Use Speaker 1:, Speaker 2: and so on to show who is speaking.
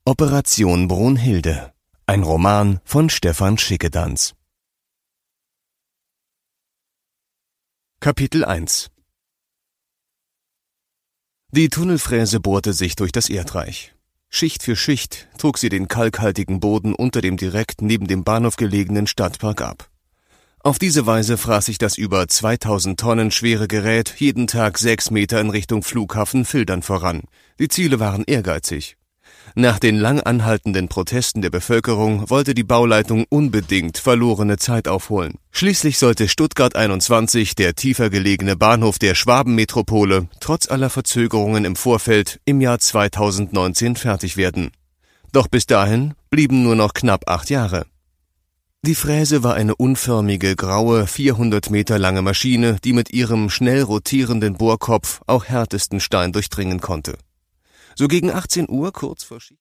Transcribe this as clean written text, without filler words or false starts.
Speaker 1: Operation Brunhilde. Ein Roman von Stefan Schickedanz. Kapitel 1. Die Tunnelfräse bohrte sich durch das Erdreich. Schicht für Schicht trug sie den kalkhaltigen Boden unter dem direkt neben dem Bahnhof gelegenen Stadtpark ab. Auf diese Weise fraß sich das über 2000 Tonnen schwere Gerät jeden Tag 6 Meter in Richtung Flughafen Fildern voran. Die Ziele waren ehrgeizig. Nach den lang anhaltenden Protesten der Bevölkerung wollte die Bauleitung unbedingt verlorene Zeit aufholen. Schließlich sollte Stuttgart 21, der tiefer gelegene Bahnhof der Schwabenmetropole, trotz aller Verzögerungen im Vorfeld im Jahr 2019 fertig werden. Doch bis dahin blieben nur noch knapp 8 Jahre. Die Fräse war eine unförmige, graue, 400 Meter lange Maschine, die mit ihrem schnell rotierenden Bohrkopf auch härtesten Stein durchdringen konnte. So gegen 18 Uhr, kurz vor